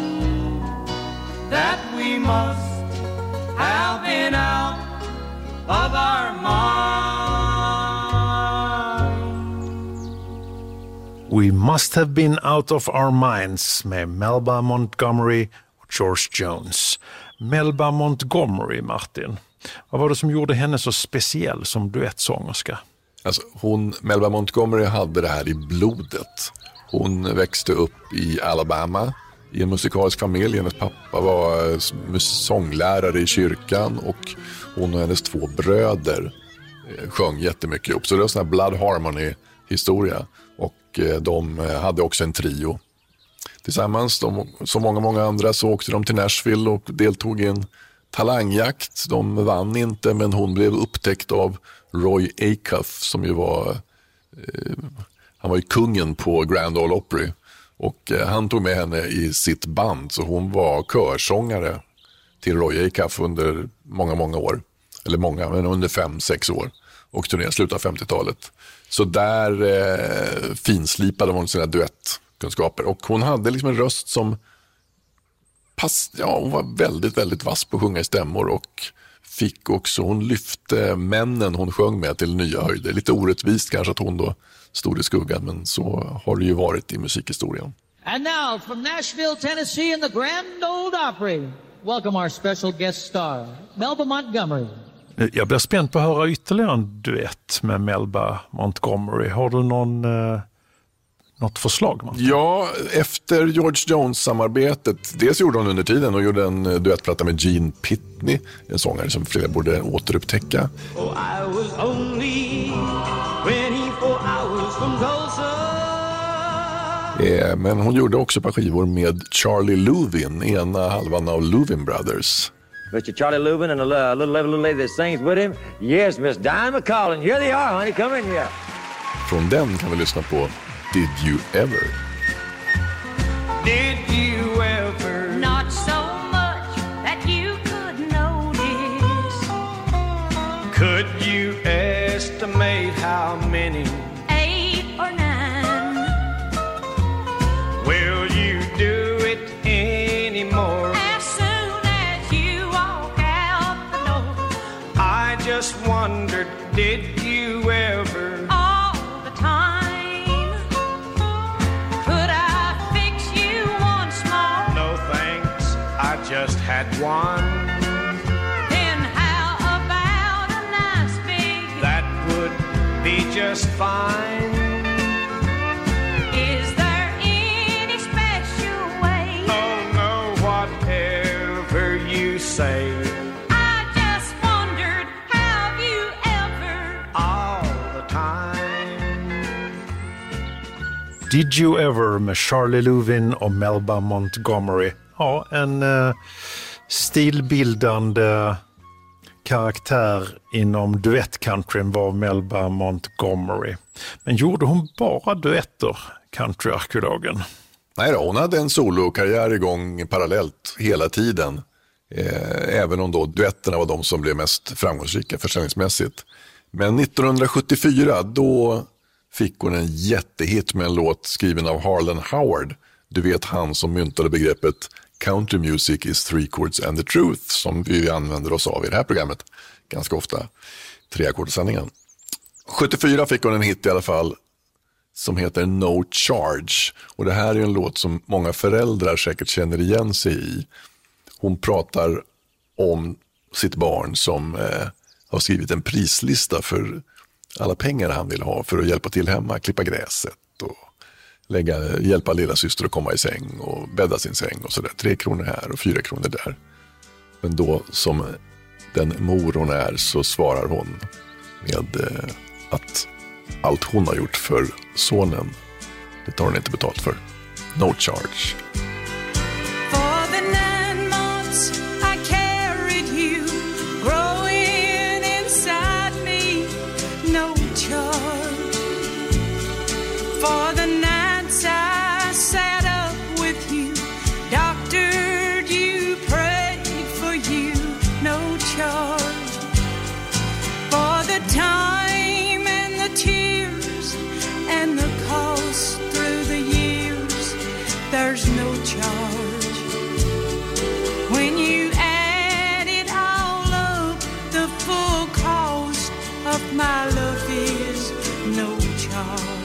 that we must have been out of our minds. We Must Have Been Out of Our Minds med Melba Montgomery och George Jones. Melba Montgomery, Martin, vad var det som gjorde henne så speciell som duettsångerska? Alltså, hon, Melba Montgomery hade det här i blodet. Hon växte upp i Alabama i en musikalisk familj. Hennes pappa var sånglärare i kyrkan, och hon och hennes två bröder sjöng jättemycket ihop. Så det var en sån här Blood Harmony-historia. Och de hade också en trio. Tillsammans, de, som många, många andra, så åkte de till Nashville och deltog i en talangjakt. De vann inte, men hon blev upptäckt av Roy Acuff, som ju var... Eh, han var ju kungen på Grand Ole Opry. Och eh, han tog med henne i sitt band, så hon var körsångare till Roy Acuff under många, många år. Eller många, men under fem, sex år. Och turnerade slutet av femtiotalet. Så där eh, finslipade hon sina duettkunskaper. Och hon hade liksom en röst som pass, ja, hon var väldigt, väldigt vass på att sjunga i stämmor, och fick också, hon lyfte männen hon sjöng med till nya höjder. Lite orättvist kanske att hon då stod i skuggan, men så har det ju varit i musikhistorien. And now from Nashville, Tennessee in the Grand Ole Opry, welcome our special guest star, Melba Montgomery. Jag blir spänd på att höra ytterligare en duett med Melba Montgomery. Har du någon, eh, något förslag, Martin? Ja, efter George Jones-samarbetet, dels gjorde hon under tiden och gjorde en duettplatta med Gene Pitney, en sångare som fler borde återupptäcka. Oh, I was only twenty-four hours from Tulsa. Eh, men hon gjorde också ett par skivor med Charlie Louvin, ena halvan av Louvin Brothers. Mister Charlie Louvin and a little, little, little lady that sings with him. Yes, Miss Diane McCollin. Here they are, honey. Come in here. Från den kan vi lyssna på Did You Ever? Did you ever? Not so much that you could notice. Could you estimate how many? Eight or nine. just wondered, did you ever? All the time. Could I fix you once more? No thanks, I just had one. Then how about a nice big? That would be just fine. Is there any special way? Oh no, whatever you say. I just wondered, have you ever? All the time. Did You Ever med Charlie Louvin och Melba Montgomery. Ja, en eh, stilbildande karaktär inom duettcountryn var Melba Montgomery. Men gjorde hon bara duetter, countryarkeologen? Nej då, hon hade en solokarriär igång parallellt hela tiden. Eh, även om då duetterna var de som blev mest framgångsrika försäljningsmässigt. Men nittonhundrasjuttiofyra då fick hon en jättehit med en låt skriven av Harlan Howard. Du vet, han som myntade begreppet country music is three chords and the truth, som vi använder oss av i det här programmet ganska ofta, treackordsanningen. sjuttiofyra fick hon en hit i alla fall som heter No Charge, och det här är en låt som många föräldrar säkert känner igen sig i. Hon pratar om sitt barn som eh, har skrivit en prislista för alla pengar han vill ha för att hjälpa till hemma, klippa gräset och lägga, hjälpa lilla syster att komma i säng och bädda sin säng och sådär. Tre kronor här och fyra kronor där. Men då, som den mor hon är, så svarar hon med eh, att allt hon har gjort för sonen, det tar hon inte betalt för. No charge. For the nine months I carried you, growing inside me, no charge. For the nights I sat up with you, doctored you, prayed for you, no charge. For the time and the tears and the cost through the years, there's no charge. When you add it all up, the full cost of my love is no charge.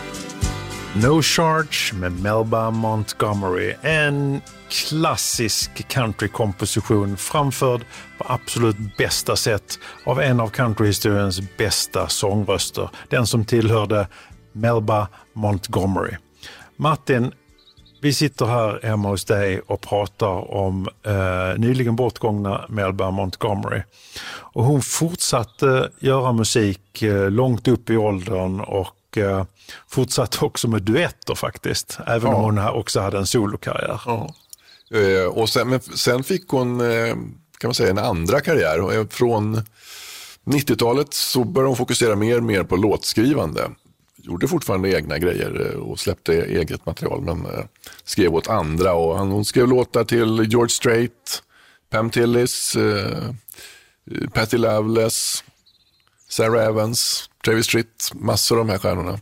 No Charge med Melba Montgomery. En klassisk countrykomposition framförd på absolut bästa sätt av en av countryhistoriens bästa sångröster. Den som tillhörde Melba Montgomery. Martin, vi sitter här hemma hos dig och pratar om eh, nyligen bortgångna Melba Montgomery. Och hon fortsatte göra musik eh, långt upp i åldern och eh, fortsatte också med duetter faktiskt. Även ja. om hon också hade en solokarriär. Ja. Eh, och sen, men sen fick hon eh, kan man säga en andra karriär. Från nittiotalet så började hon fokusera mer och mer på låtskrivande. Gjorde fortfarande egna grejer och släppte eget material, men eh, skrev åt andra. Och han, hon skrev låtar till George Strait, Pam Tillis, eh, Patti Loveless, Sarah Evans, Travis Tritt, massor av de här stjärnorna.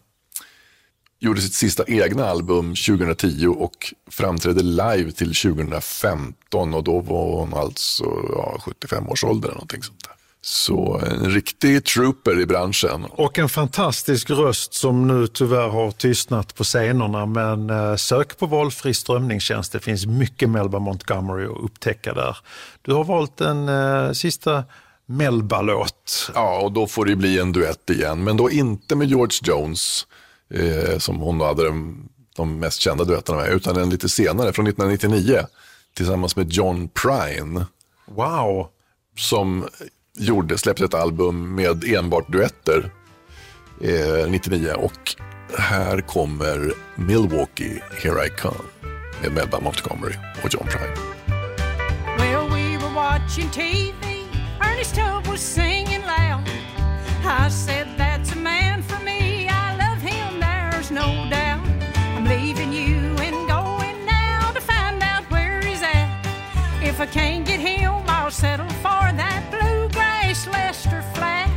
Gjorde sitt sista egna album tjugohundratio och framträdde live till tjugohundrafemton, och då var hon alltså ja, sjuttiofem års ålder eller någonting sånt där. Så en riktig trooper i branschen. Och en fantastisk röst som nu tyvärr har tystnat på scenerna, men eh, sök på valfri strömningstjänst. Det finns mycket Melba Montgomery att upptäcka där. Du har valt en eh, sista Melba-låt. Ja, och då får det bli en duett igen, men då inte med George Jones eh, som hon hade de, de mest kända duetterna med, utan en lite senare från nittonhundranittionio tillsammans med John Prine. Wow! Som gjorde, släppte ett album med enbart duetter eh, nittionio, och här kommer Milwaukee, Here I Come med Melba Montgomery och John Prine. Well, we were watching T V, Ernest Tubb was singing loud. I said, that's a man for me, I love him, there's no doubt. I'm leaving you and going now to find out where he's at. If I can't get him, I'll settle for that bluegrass Lester Flat.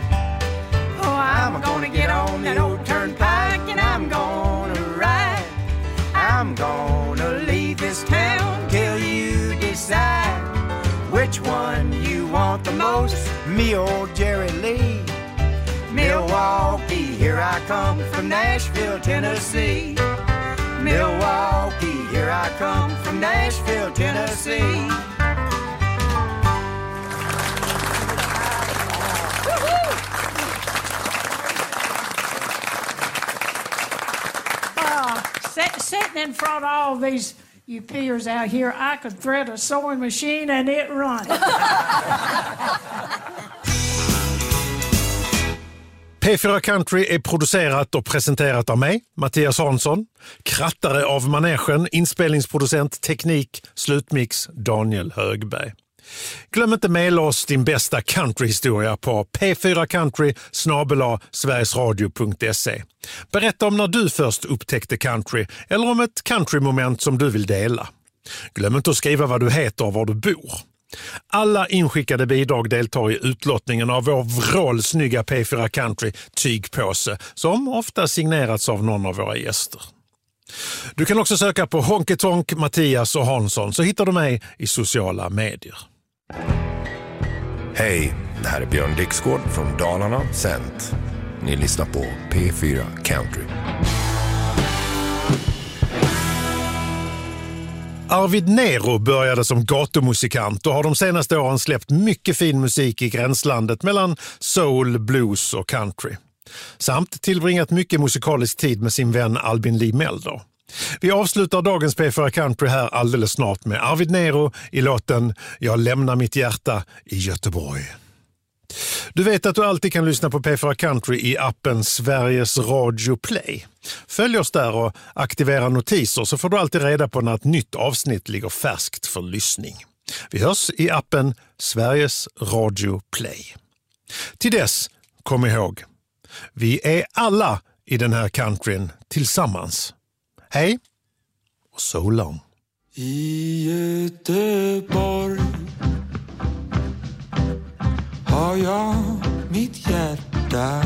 Oh, I'm, I'm gonna get on that old turnpike and I'm gonna ride. I'm gonna leave this town till you decide which one you want the most. me old Jerry Lee. Milwaukee, here I come from Nashville, Tennessee. Milwaukee, here I come from Nashville, Tennessee. Uh, sit, sitting in front of all these you peers out here, I could thread a sewing machine and it run. P fyra Country är producerat och presenterat av mig, Mattias Hansson. Krattare av manegen, inspelningsproducent, teknik, slutmix, Daniel Högberg. Glöm inte mejla oss din bästa countryhistoria på p fyra country snabel-a sverigesradio punkt se. Berätta om när du först upptäckte country eller om ett countrymoment som du vill dela. Glöm inte att skriva vad du heter och var du bor. Alla inskickade bidrag deltar i utlottningen av vår vrålsnygga P fyra Country tygpåse som ofta signerats av någon av våra gäster. Du kan också söka på Honky Tonk, Mattias och Hansson så hittar du mig i sociala medier. Hej, det här är Björn Dixgård från Dalarna Cent. Ni lyssnar på P fyra Country. Arvid Nero började som gatumusikant och har de senaste åren släppt mycket fin musik i gränslandet mellan soul, blues och country. Samt tillbringat mycket musikalisk tid med sin vän Albin Lee Meldau. Vi avslutar dagens P fyra Country här alldeles snart med Arvid Nero i låten Jag lämnar mitt hjärta i Göteborg. Du vet att du alltid kan lyssna på P fyra Country i appen Sveriges Radio Play. Följ oss där och aktivera notiser så får du alltid reda på när ett nytt avsnitt ligger färskt för lyssning. Vi hörs i appen Sveriges Radio Play. Till dess, kom ihåg, vi är alla i den här countryn tillsammans. Hej och so long. I Göteborg har jag mitt hjärta,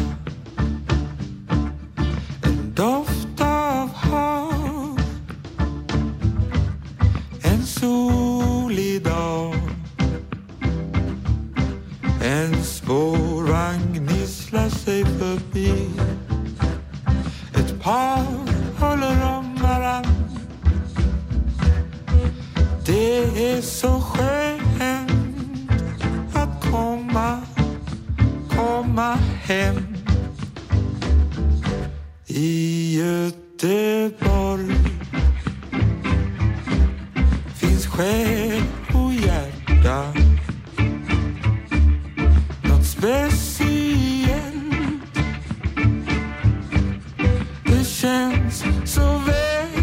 en doft av hav, en solig dag, en spårvagn gnisslar sig förbi, ett par håller om varann. Det är så skönt att komma, komma hem. I Göteborg finns själ och hjärta, något speciellt. Det känns så väl.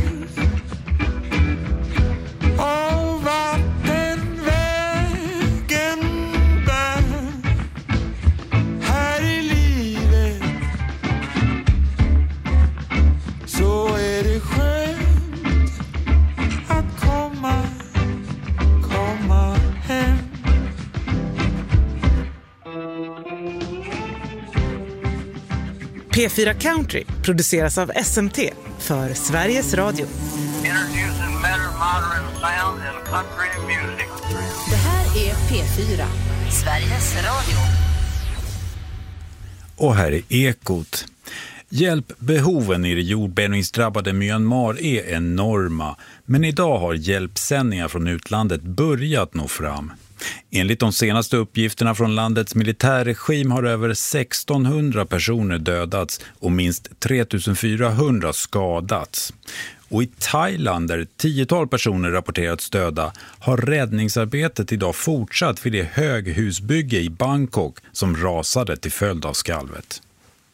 Och vattenvägen bär här i livet, så är det skönt att komma, komma hem. P fyra Country produceras av S M T för Sveriges Radio. Introducing better modern sound and country music. Det här är P fyra, Sveriges Radio. Och här är Ekot. Hjälpbehoven i det jordbävningsdrabbade Myanmar är enorma, men idag har hjälpsändningar från utlandet börjat nå fram. Enligt de senaste uppgifterna från landets militärregim har över sextonhundra personer dödats och minst tre tusen fyrahundra skadats. Och i Thailand, där ett tiotal personer rapporterats döda, har räddningsarbetet idag fortsatt vid det höghusbygge i Bangkok som rasade till följd av skalvet.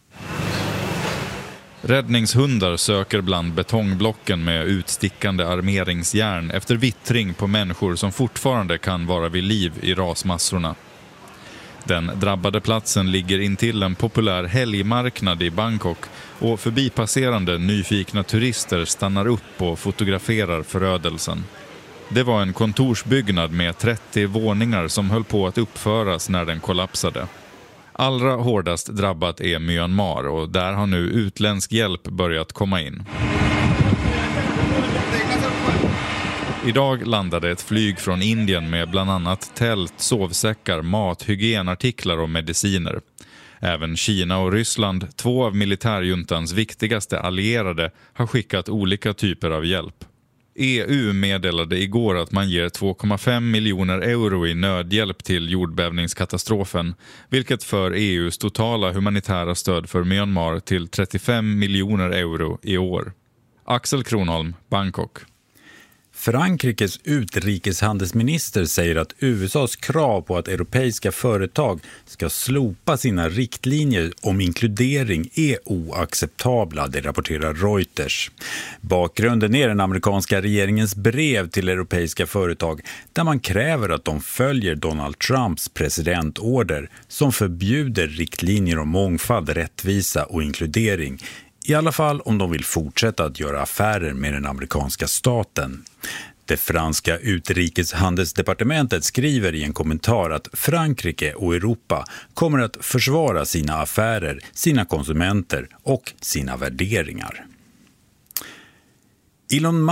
Räddningshundar söker bland betongblocken med utstickande armeringsjärn efter vittring på människor som fortfarande kan vara vid liv i rasmassorna. Den drabbade platsen ligger intill en populär helgmarknad i Bangkok och förbipasserande nyfikna turister stannar upp och fotograferar förödelsen. Det var en kontorsbyggnad med trettio våningar som höll på att uppföras när den kollapsade. Allra hårdast drabbat är Myanmar och där har nu utländsk hjälp börjat komma in. Idag landade ett flyg från Indien med bland annat tält, sovsäckar, mat, hygienartiklar och mediciner. Även Kina och Ryssland, två av militärjuntans viktigaste allierade, har skickat olika typer av hjälp. E U meddelade igår att man ger två komma fem miljoner euro i nödhjälp till jordbävningskatastrofen, vilket för E U:s totala humanitära stöd för Myanmar till trettiofem miljoner euro i år. Axel Kronholm, Bangkok. Frankrikes utrikeshandelsminister säger att U S A:s krav på att europeiska företag ska slopa sina riktlinjer om inkludering är oacceptabla, det rapporterar Reuters. Bakgrunden är den amerikanska regeringens brev till europeiska företag där man kräver att de följer Donald Trumps presidentorder som förbjuder riktlinjer om mångfald, rättvisa och inkludering. I alla fall om de vill fortsätta att göra affärer med den amerikanska staten. Det franska utrikeshandelsdepartementet skriver i en kommentar att Frankrike och Europa kommer att försvara sina affärer, sina konsumenter och sina värderingar. Elon